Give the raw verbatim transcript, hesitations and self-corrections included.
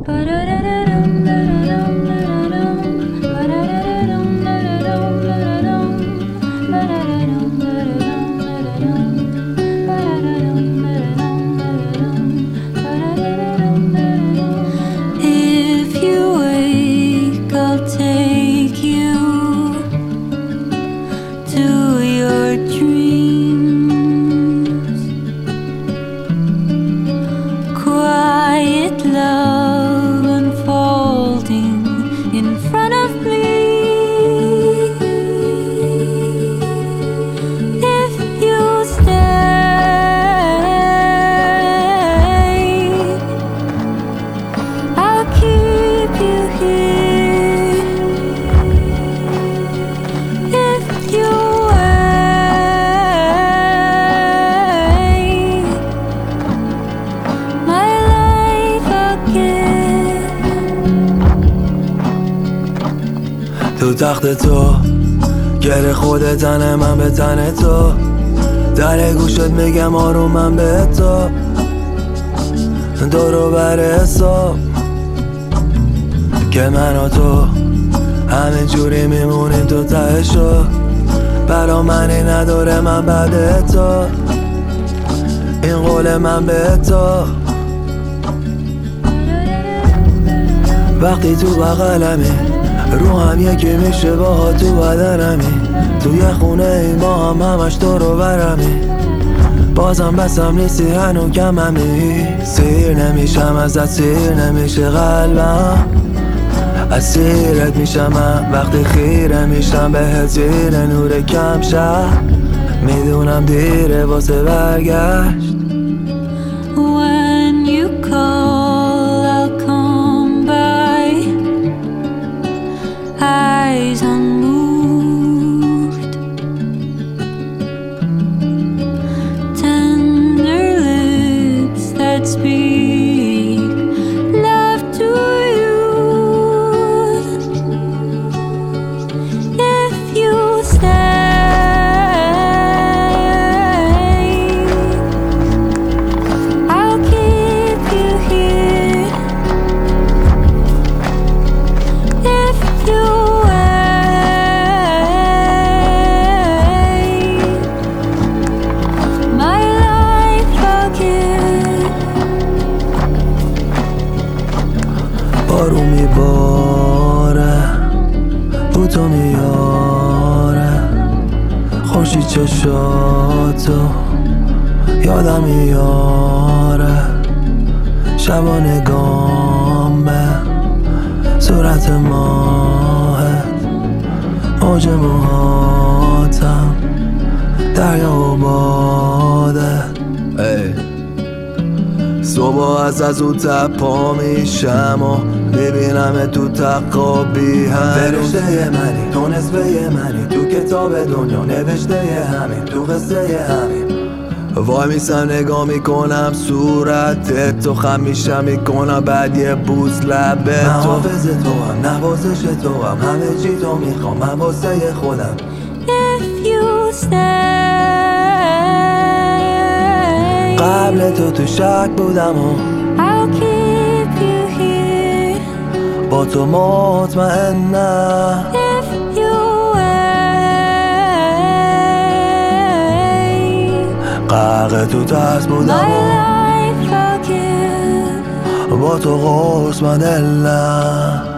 تو تخت تو گره خود تنه من به تن تو، در گوشت میگم آروم من به تو، دورو بر حساب که من و تو همین جوری میمونیم تو تهشو، برا منی نداره من بعد تو، این قول من به تو. وقتی تو بغلمی رو هم یکی میشه با تو بدنمی، تو یه خونه ای ما هم همش دورو برمی، بازم بسم نیستی هنو کممی، سیر نمیشم ازت سیر نمیشه قلبم، اسیرت میشم من وقتی خیره میشم بهت زیر نور کم شب، میدونم دیره واسه برگشت. When you call I'll come by, eyes unmoved, tender lips that speak love to you. If you stay, I'll keep you here. If you wait, my life I'll give. بارو میباره رو تو میاره، خوشی چشاتو یادم میاره، شبا نگام به صورت ماهت، موج موهاتم دریا و باده. صبح از از او تپا میشم و میبینم تو تقابی هم، فرشته منی تو نصفه منی، تو کتاب دنیا نوشته همین، تو قصه همین. وای میسم نگاه میکنم صورتت تو، خم میشم میکنم بعد یه بوس لبه تو، من حافظ تو هم نوازش تو هم، همه چی تو میخوام من واسه خودم. If you stay, قبل تو تو شک بودم و I'll keep you here. با تو مطمئنم، If you wait, غرق تو ترس my بودم و life I'll give. با تو قرص من دلم.